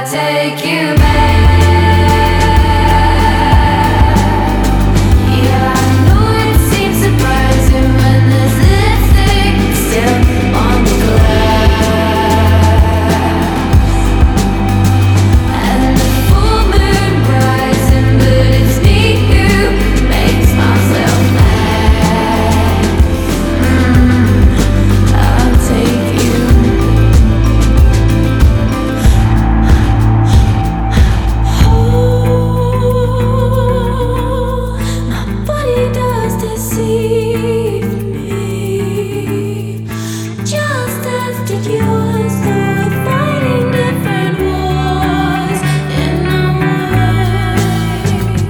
take you back. Yeah, I know it seems surprising when there's lipstick still on the glass, and the full moon rising, but it's me who makes myself mad. I'll take you. My body does deceive me, just as did yours, though we're fighting different wars in our ways.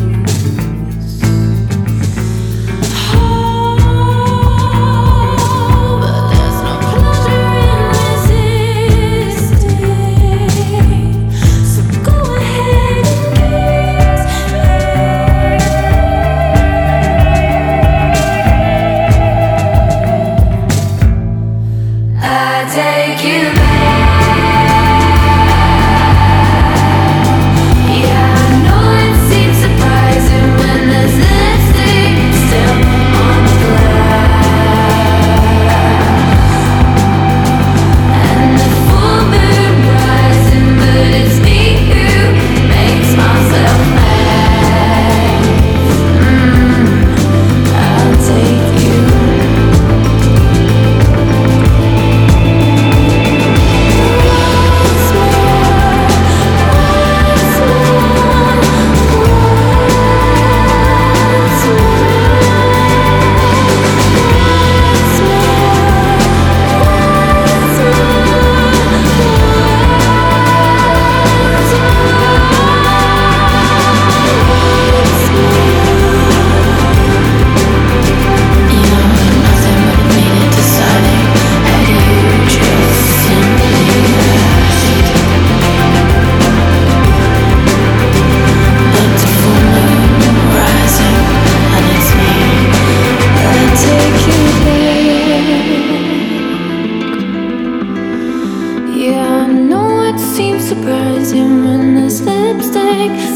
But there's no pleasure in resisting, so go ahead and kiss me. I take you back. Yeah, I know it seems surprising when there's lipstick still on the glass, and the full moon rising, but it's me who makes myself mad. I'll take you. Once yeah, I know it seems surprising when there's lipstick